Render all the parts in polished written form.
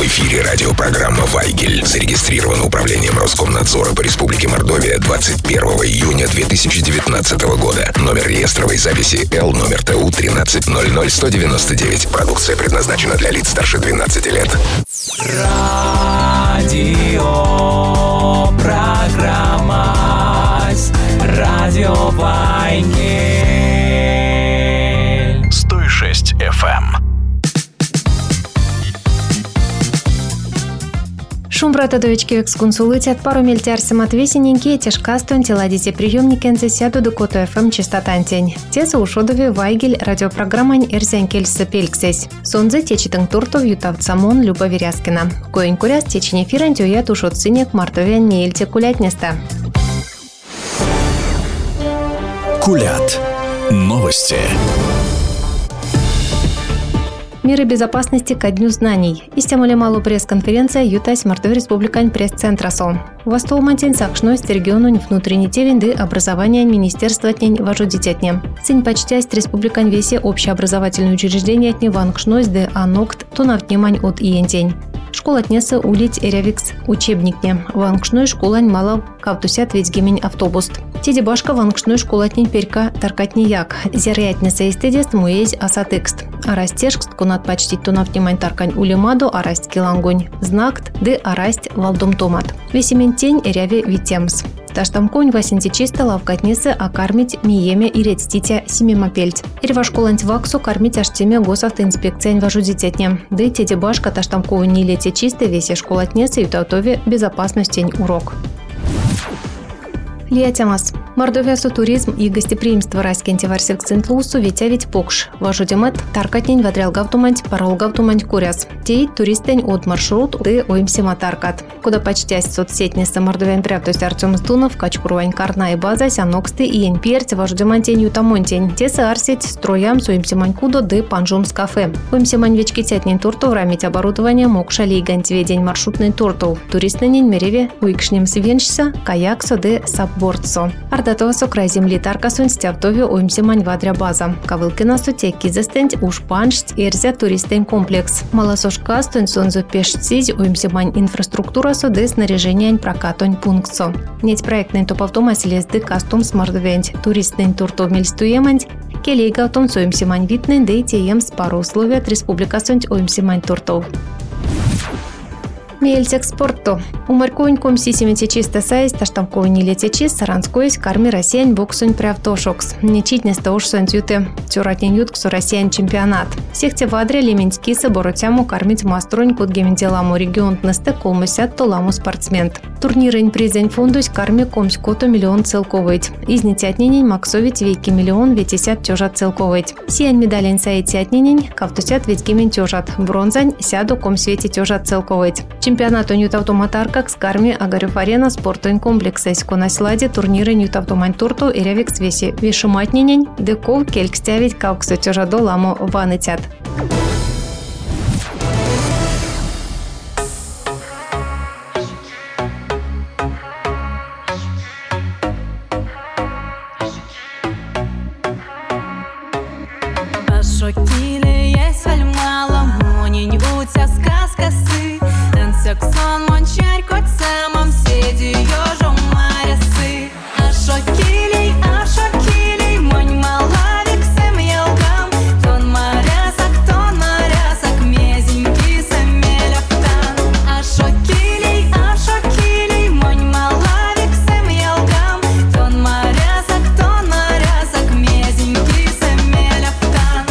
эфире радиопрограмма «Вайгель». Зарегистрирована управлением Роскомнадзора по Республике Мордовия 21 июня 2019 года. Номер реестровой записи Л номер ТУ 1300199. Продукция предназначена для лиц старше 12 лет. Радиопрограмма «Радио Вайгель». 106 FM. Шумбратадовички эксконсулытят пару мельтярсим отвесененькие тяжкастон теладите приемникенце сяду до кото ФМ частотантень. Теза ушодови Вайгель радиопрограммань эрзянкельсы пельксесь. Сонзе течитың туртов ютав самон Люба Веряскина. Коень куряс течень эфиран тюят ушот сынек мартовян неэльте кулятнеста. Кулят. Новости. Меры безопасности ко Дню знаний. Истямоле малу пресс-конференция Ютась Мордовия Республикань пресс-центрасо. Востол мантень сакшность региону внутренней тевенды образования Министерства тнень вожудитятне. Сынь почтясть Республикань весе общеобразовательное учреждение тне вангшность де анокт тунавтнемань от иентень. Школа тнеса улить эрявикс учебникне. Вангшной школань мала кавтусят ведьгемень автобус. Теди башка вангшной школатнень перка таркатни як. Зерятнеса истедест муезь асатекст. Арастешкст кунат почти тунавтнемань таркань улемаду арасть килангонь. Знакт де арасть валдом томат. Весемень тень эряви витемс. Таштам конь васенти чисто лавкатнесы окармить миеме и редститя семимопельт. Эрва школанть ваксу кормить аштеме госавтоинспекция вожудитятне. Да и теди башка таштам конь не лете чисто весе школатнесы и таутове безопасностень урок. Лиятямас. Мордовиасу туризм и гостеприимство раскенти варсек центлусу ветявить покш. Важудемет таркатнень вадрял гавтуманть парол гавтуманть куряс. Тей туристень от маршрут ты оимсима таркат. Куда почтясть соцсетниса Мордовиан пряптость Артем Стунов, качкурвань карна и база сяноксты и енперти важудемантень ютамонтень. Тесы арсить строям суимсимань кудо ды панжумс кафе. Оимсимань вечки тятнень туртов рамить оборудование мокша лейганть день маршрутный туртов. Туристнень мереве уикшнем свеншся каяксо ды саббордсо. Ардатовасо край земли таркасун стявтове уимсимань вадря база. Кавылкина сутекки застенть уж паншт эрзя туристень комплекс. Малосошка стонь сонзу пешцизь уимсимань инфраструктура со ды снаряжение прокатонь пунктсо. Неть проектный топовтома селезды кастом смардовент. Туристный туртов мельстуеманть. Келейга автом соимсимань витный да и теем с пару условий от республика сонть уимсимань туртов. Мельтек спорту. Умарконь ком сисимете чисто сайз, таштамковый не лете чист, саранской карми россиян боксунь правтошокс. Нечить не стауш сонтюте, тюратнен ютксу россиян чемпионат. Всех те вадре лемень киса боротяму кормить маструнь код геменделаму регион тнесте колмысят толаму спортсмен. Турнирень призень фондусь карми комсь коту миллион целковыть. Изнетятненень максовить вейки миллион ветисят тёжат целковыть. Сиянь медалень саетятненень кавтусят ведь гемен тёжат. Бронзань сяду комсь вети тёжат целковыть. Чемпионат Ньютавтоматаркак с карми Агарев арена спортойн комплекса исько на сладе турниры Ньютавтомань турту и рявикс веси вишуматненень деков келькстявить калксу тёжадо ламо ванытят. Саксон мончарь кот самом седи ёжом марясы. Ашокилей, монь малавик сэм елгам. Тон марясак мезенький сэмеляфтан. Ашокилей, монь малавик сэм елгам. Тон марясак мезенький сэмеляфтан.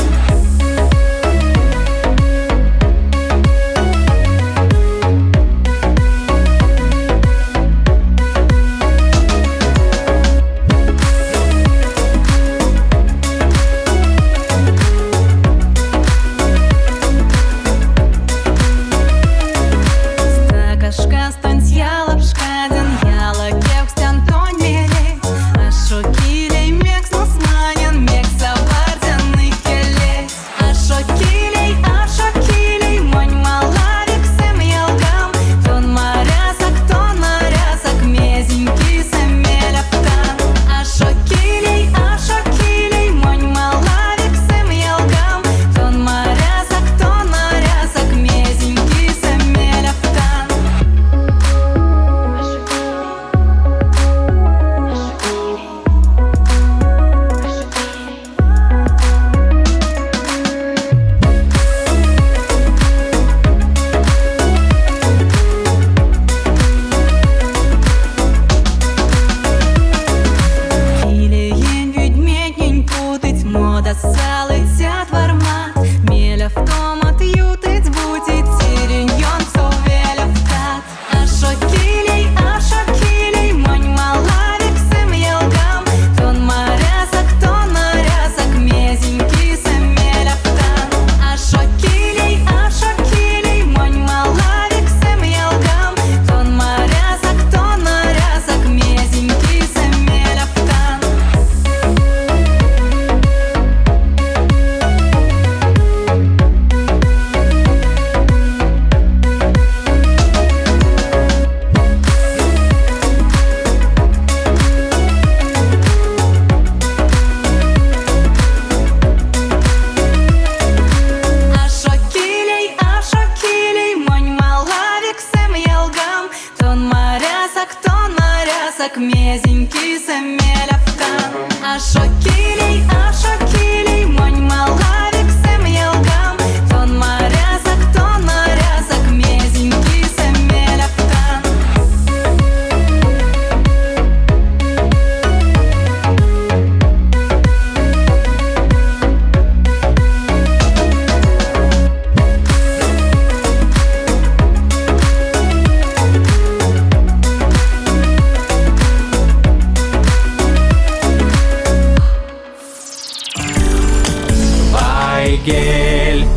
Ашокилей, монь малавик сем елгам. Тон морязок, мезенький семеляктан. Вайгель.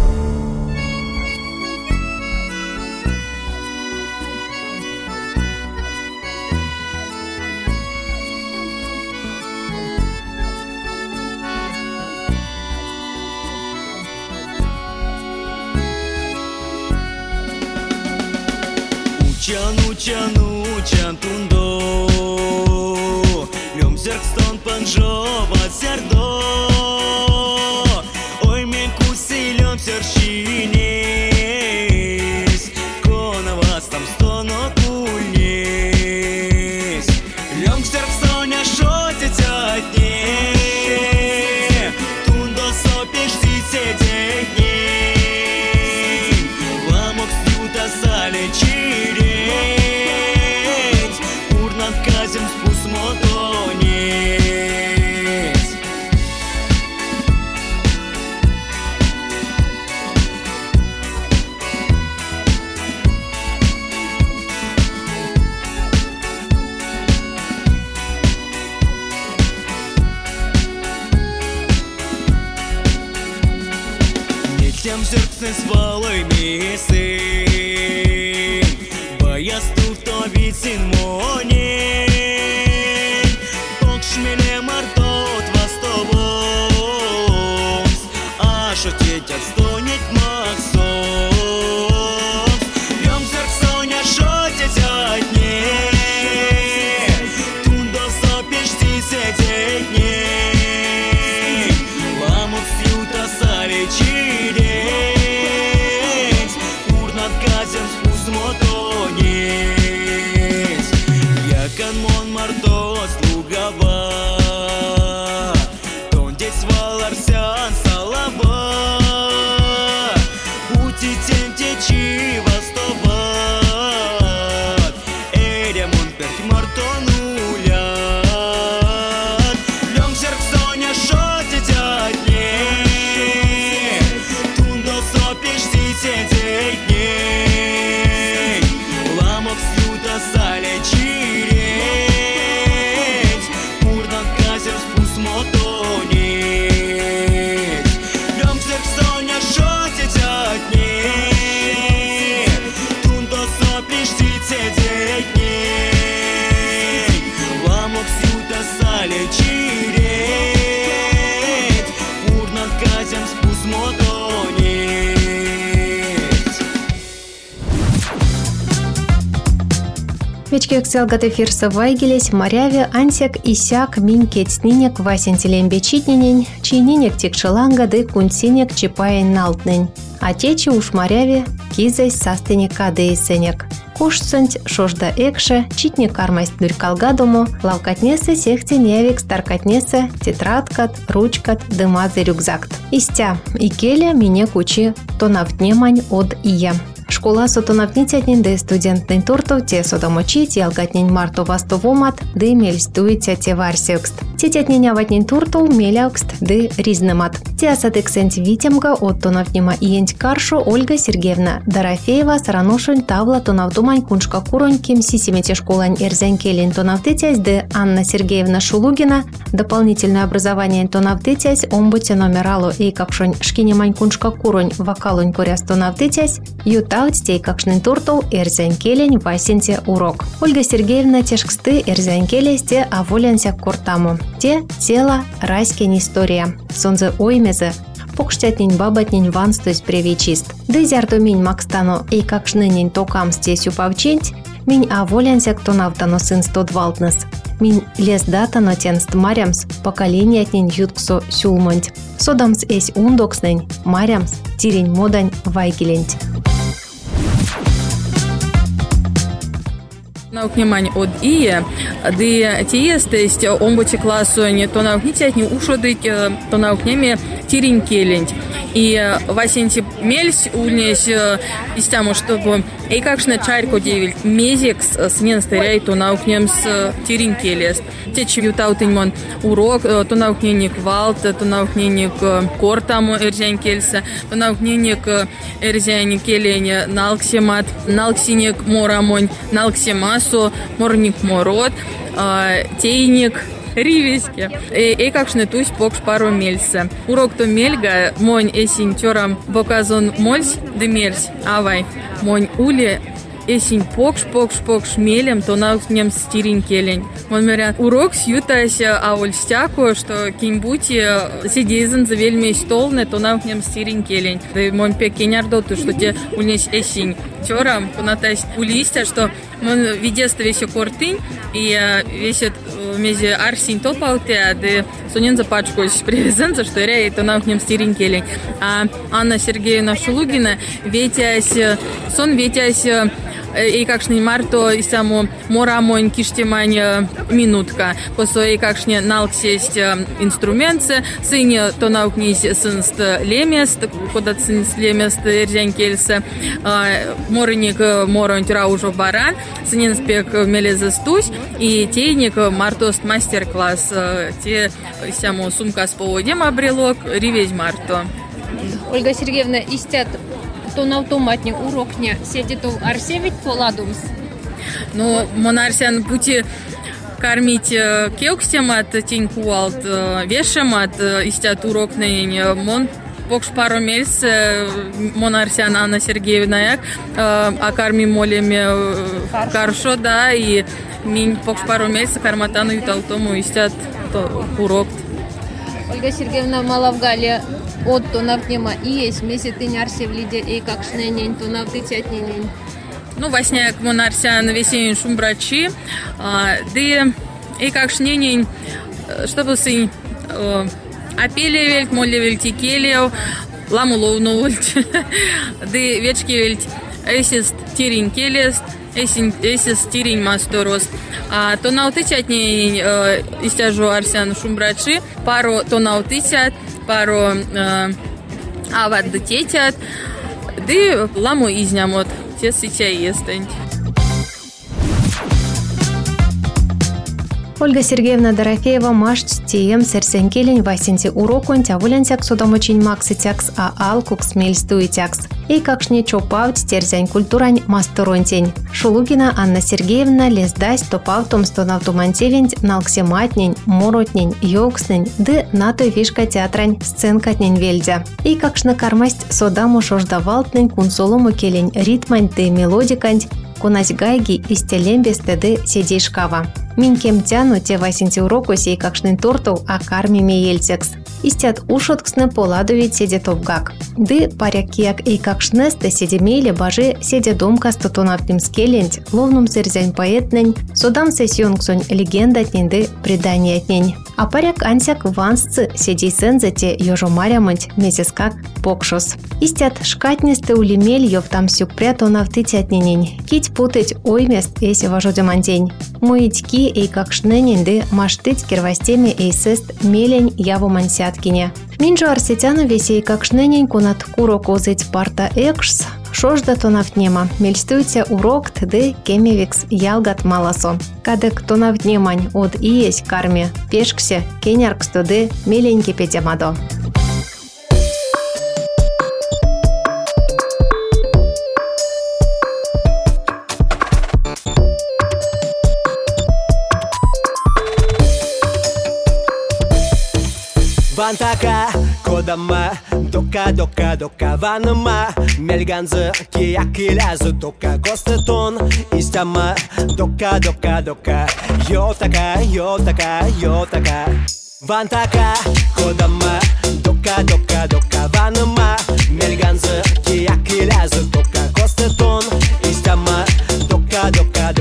Учан тундо Люмзерк стон панжова сердо Ой мен куси люмзер шинес Кона вас там стоно кульнес Люмзерк стоня шотить от ней Тундо сопишь сидеть ней Ламок сьюта салечиреть Урнат казем спус мотонец Не тем сердце свалой мисы Боясту то висин монен Ток шмеле мартот востобос А шотеть отстонет максос Лем сердце соня шотеть от ней Тундо сопишь сидеть ней Ламок сьюта салечиреть Урнат казем спус мотонец Якан мон мартос лугава Тондесь валарсян салаба Пути тем течи востоват Эремон перть мартонулят Лем сердце соня шотить от ней Тундо сопишь сидеть ней Ламок сьюта салечиреть Урнат казем спус мотонец Лем сердце соня шотить от ней Тундо сопишь сидеть ней Ламок сьюта салечиреть Урнат казем спус мотонец Вечкек селгат эфирса вайгелес, моряве, ансяк, исяк, минькет снинек, васентелем бечитненень, чининек текшеланга, да кунсинек чипаен налтнень. А течи уж моряве, кизай састыне кадеесенек. Кушсынть, шожда экше, читне кармасть дурькалгадому, лавкатнесе сехтеневик, старкатнесе, тетрадкат, ручкат, дымазы рюкзакт. Истя, икеля мине кучи, тонавтнемань от ия. Школа сотонавнитятнин де студентный туртов те содомочить, ялгатнин марто вастовомат, де мельстуйте те варсекст. Тетятниняватнин туртов мелякст де ризнемат. Те асатексент витемга от тонавнима иенть каршу Ольга Сергеевна Дорофеева сараношин тавла тонавдумань куншка куроньким сисимете школань эрзянкелин тонавдетясь де Анна Сергеевна Шулугина дополнительное образование тонавдетясь омбуте номерало и какшонь шкинемань куншка куронь вокалонь коряс тонавдетясь ютал стей какшнын туртов эрзянкелень васенте урок. Ольга Сергеевна тешксты эрзянкелесте аволянсяк кортаму. Те тело райскень история. Сонзе оймезе покштятнень бабатнень ванстойс превечист. Дезярду минь макстану и какшнынень токам стесю павчинть, минь аволянсяк тонавтано сын стодвалтнес. Минь лес датано тенст марямс поколениятнень ютксо сюлмонть. Содамс эсь ундокснень марямс тирень модань вайгеленть. Наукнемань от ие, де тиестесть омбочи классу не то наукнитять не ушодыть, то наукнеме тиринкелень. И васенти мельсь ульнесь истяму, чтобы и какшне чайку девять мезикс с ненастеряй то наукнем с тиринкелест. Течи ютаутыньмон урок, то наукненик валт, то наукненик кортаму эрзянкельса, то наукненик эрзянкелене налксемат, налксиник морамонь, налксемасу, морник морот, тейник ривески. И какшне тусь покш пару мельса. Урок то мельга, монь эсинь тёрам боказон мольсь де мельсь, авай, монь ули эсинь покш мелем, то наукнем стиринкелень. Он меря урок сьютася авольстяку, что кинь-бути сидезен за вельми столне, то наукнем стиринкелень. Да монь пекенярдо, то что те ульнесь эсинь тёрам, понатась улистя, что мон видест весь кортынь, и весит мезе арсинь толпауте, да сонен за пачку привезен, за что ряет, то наукнем стиринкелень. А Анна Сергеевна Шулугина ветясь, и какшне марто и само морамонь киштемань минутка. После и какшне налксесть инструментse, сыне то наукнись сынст лемест, куда сынст лемест эрзянкельсе, морник моронь раужо баран, сынен спек мелезестусь, и тейник мартост мастер-класс, те само сумка с поводем обрелок, ривезь марто. Ольга Сергеевна, истят то на автоматне урокне сидит арсевить поладумс. Ну, монарсян пути кормить кеукстемат тинькуалт вешемат истят урокне мон покш пару мельс монарсян Анна Сергеевна а карми молеме каршо, да, и минь покш пару мельс карматану юталтому истят урок. Ольга Сергеевна Малавгалия от то навнема и есть месяц арсев лиде и как шненень то навдытять нень. Ну, восьняк монарсян весенний шумбрачи, да и как шненень, чтобы сын апелевельт, молевельт и келев, ламуловну вольт, да вечки вельт, эсист тирин келест, эсист тирин масторост. А то наутычать нень истяжу арсян шумбрачи, пару то наутычать, пару ават дететят, да ламу изнямот, те сытя естень. Ольга Сергеевна Дорофеева машт тием серсенкелень васенти урокон тявулянсяк судомочень макситякс а алкукс мельстуитякс. И какшне чопавт стерзянь культурань масторонтень. Шулугина Анна Сергеевна лездась топавтом стонавтумантевень налксематнень, моротнень, йокснень, ды натой фишка театрань сценкатнень вельдя. И какшне кармасть содаму шождавалтнень кунсолому келень ритмань ты мелодикань, кунась гайги и стелембес теды седей шкава. Минкем тяну те васенти уроку сей какшнын торту а карми меельцекс. Истят ушотксны поладовить седе топгак. Ды парякияк и какшнесты седе мейле бажи седе домка стотонавтым скелень, ловнум сырзянь поэтнень, содам сессионксонь легендатнень ды преданиятнень. А паряк ансяк вансцы седей сензете ёжомарямонть месяскак покшос. Истят шкатнесты улемель ёвтам сюк прятонавты тятненень. Кить путать оймест эси важодемантень. Моитьки и какшненень ды маштыть кирвастеми эйсест мелень яву мансяткине. Минжу арсетяну весей какшненень кунат куро козыть парта экшс, шожда тонавтнема, мельстуйте урок тды кемевикс ялгат маласо. Кадек тонавтнемань от иесь карме, пешксе кеняркс туды меленьки петямадо. Вантака, кодама, дока, ванма, мельганзы, киякилязы, дока, костетон, истяма, дока, йотака. Вантака, кодама, дока, ванма, мельганзы, киякилязы, дока, костетон, истяма, дока,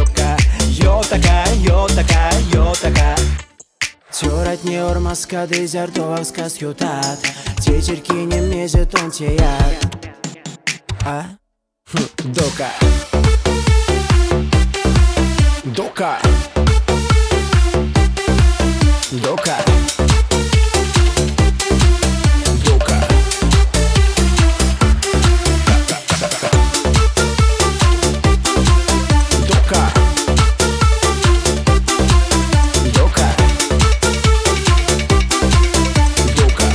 йотака. Тёрать не ормаска, дезертовска схютат, тетерки не мезет он теят. Дока. Дока. Дока. Дока. Дока. Дока.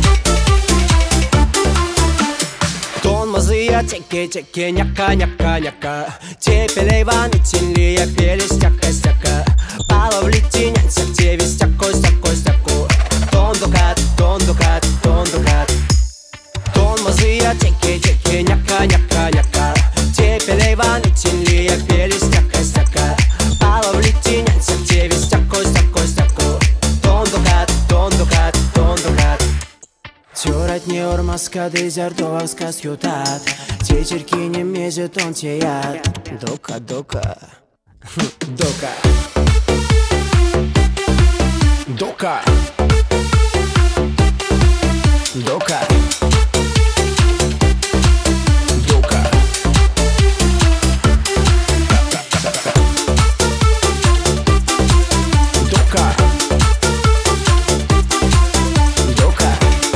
Тон мазыя теке няка няка няка. Тепелейван тинлия пели стяка стяка. Палавлити нянся тебе стяко стяко стяко. Тон докат тон докат тон докат. Тон мазыя теке няка няка няка. Тепелейван тинлия пели стяка стяка. Палавлити нянся тебе стяко стяко стяко. Тон докат тон докат тон докат. Тюрат не урмаска дезертоваска сютат. Течерки не мезет он теят. Дока дока. Дока. Дока. Дока. Дока. Дока. Дока.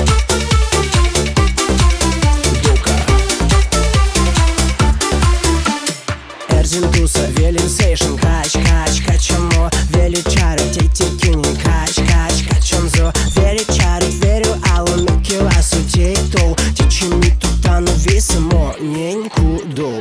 Дока. Эрзинтуса велинсейшн кач кач качамо величары тетикини кач кач качанзо величары верю алу мекивасу тейтоу тичими тутану висимо ненькуду.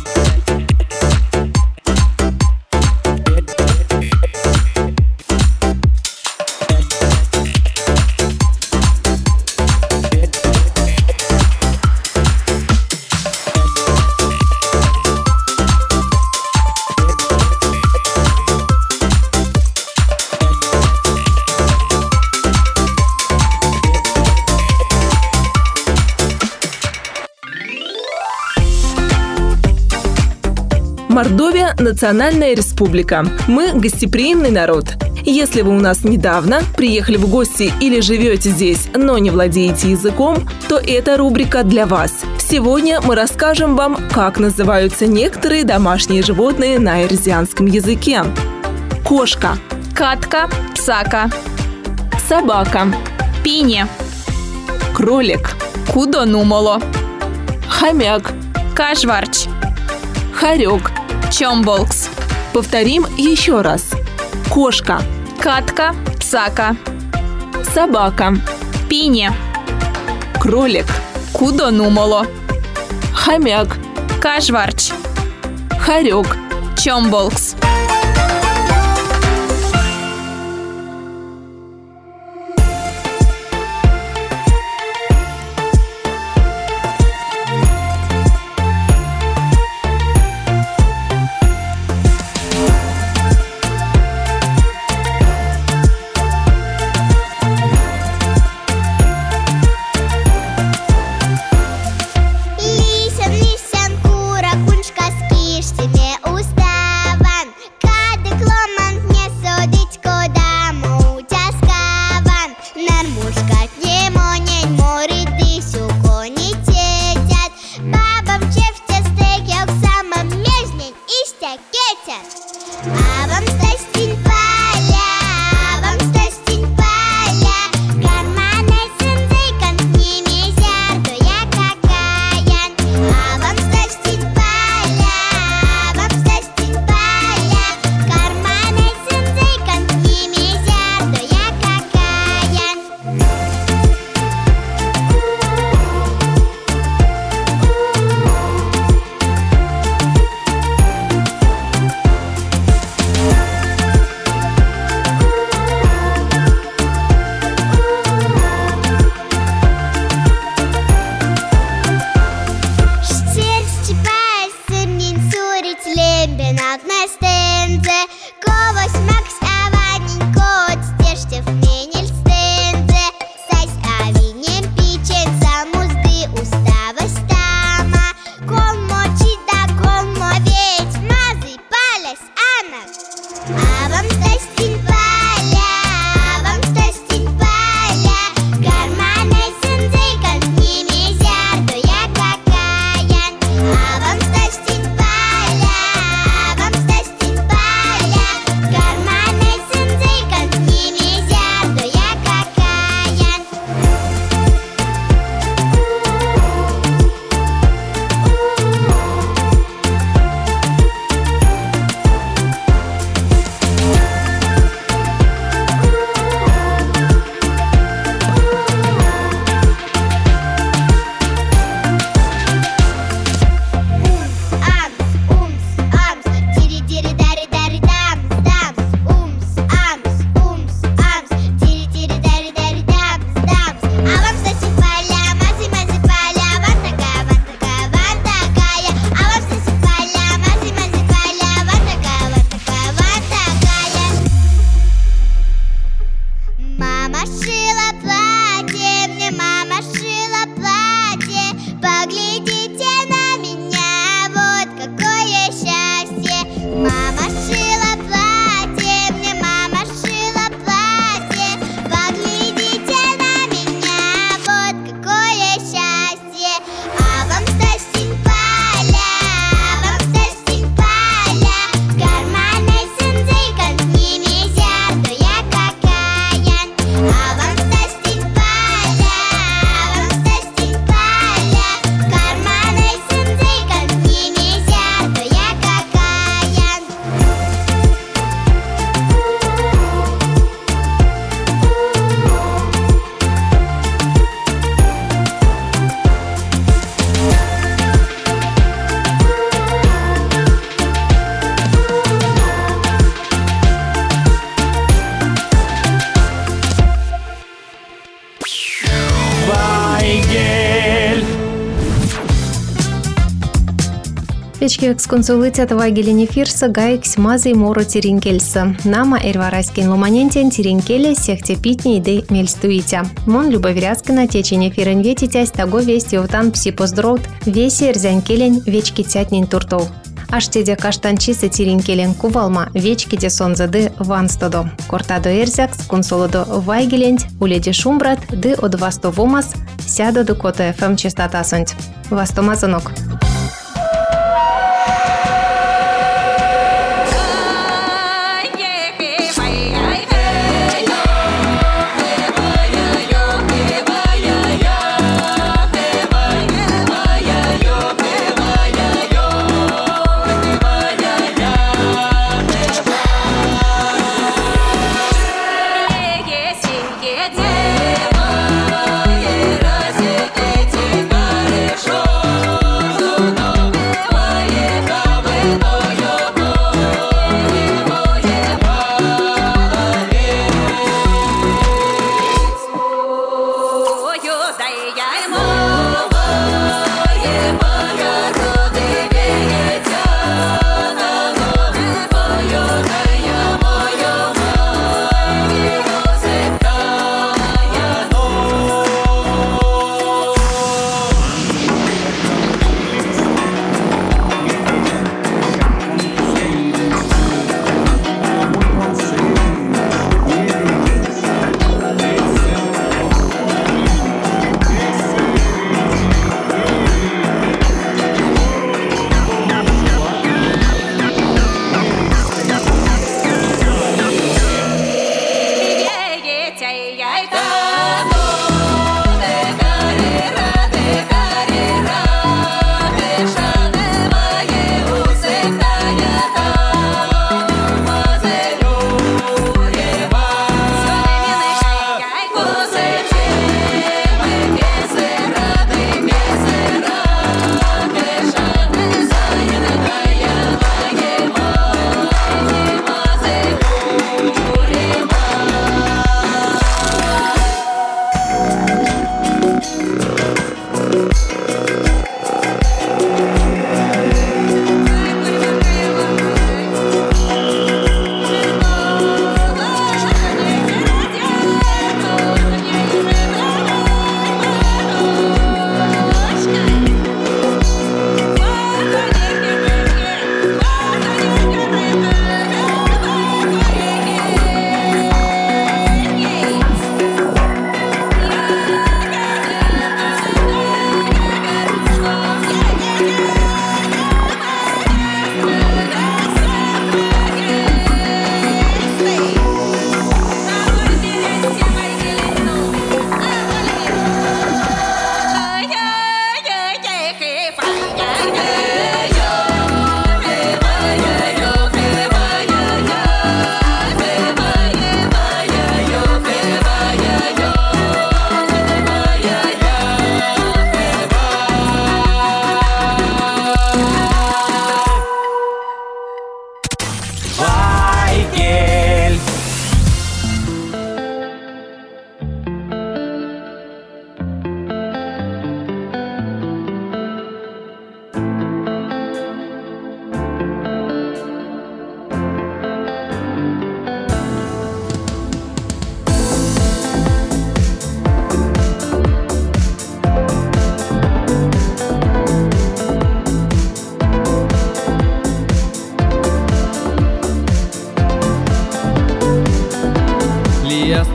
Мордовия – национальная республика. Мы – гостеприимный народ. Если вы у нас недавно приехали в гости или живете здесь, но не владеете языком, то эта рубрика для вас. Сегодня мы расскажем вам, как называются некоторые домашние животные на эрзианском языке. Кошка. Катка, псака. Собака. Пине. Кролик. Кудонумоло. Хомяк. Кашварч. Хорек. Чомболкс. Повторим еще раз. Кошка. Катка, псака. Собака. Пине. Кролик. Кудонумоло. Хомяк. Кашварч. Хорек. Чомболкс. Лисян, лисян, кура, кунчка, скишти ме уставан. Кадык ломан не судить, куда мутяскаван. Нармушкат не монень, морит дысю, кони тетят. Бабам чефте стекел, самым межнень и стякетят. А вам стастин поля, а вам стастин поля. Карманы сынзыкан, с ними зярду я какаян. А вам стастин поля, а вам стастин поля. Карманы сынзыкан, с ними зярду я какаян. Мама шила платье, мне мама шила платье. Поглядите на меня, вот какое счастье. Мама шила платье, мне мама шила платье. Поглядите на меня, вот какое счастье. А вам стастень поля, а вам стастень поля. Карманы сындыкан, с ними зярду я какая. А вам стастень поля, а вам стастень поля. Карманы сындыкан, с ними зярду я какая. Вайгель. Печки эксконсулитет Вайгелини Фирса гайкс мазый моро тиринкельса. Нама эрварайскин ломанентен тиринкеле сехте питни иды мельстуитя. Мон любовиряскина течене фирен ветитясь того весть йовтан пси поздроут веси эрзянкелен вечки тятнин туртов. Аштеде каштанчисы тиринкелен кувалма вечки де сонзады ванстодо. Кортадо эрзякс консолодо Вайгелент уледи шумбрат ды од вастовомас сядо до кота ФМ частотасонть. Вастомазонок.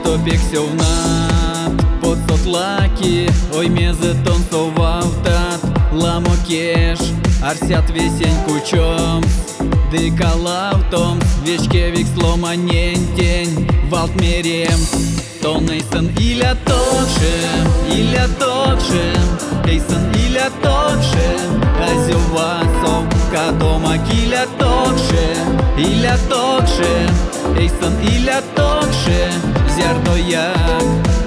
150 подсотлаки, ой мезе тонцовав тат, ламокеш, арсят весень кучом, декалавтом, вешкевик сломанентень, валтмерем, тонейсон иля токшем, эйсон иля токшем, азювасов, кадома киля токшем, эйсон иля токшем, зярдояк.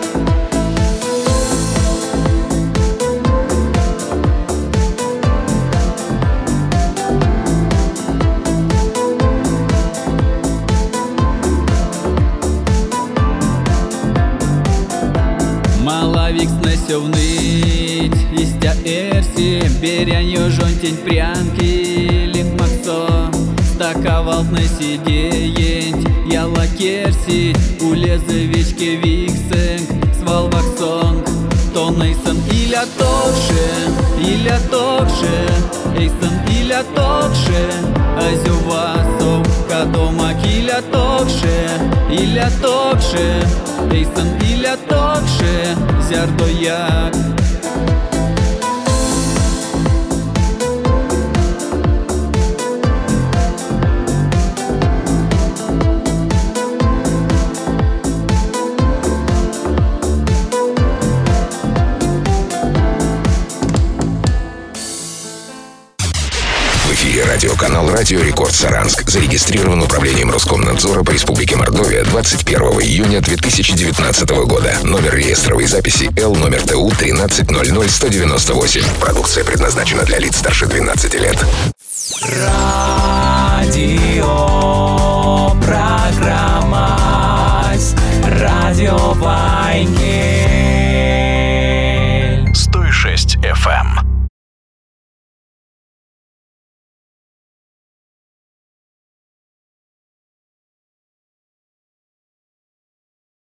Малавик снесёвныть, истя эрси, беряньё жонтень прянки, лингмаксо, стаковалтны сидеенть, яла керси, улезевичке виксенг, свалваксонг, тонейсон иля токше, эйсон иля токше, азювасов, кадома киля токше, эйсон иля токше, зярдояк. В эфире радиоканал «Радио Рекорд Саранск». Зарегистрирован управлением Роскомнадзора по Республике Мордовия 21 июня 2019 года. Номер реестровой записи Л номер ТУ 1300198. Продукция предназначена для лиц старше 12 лет.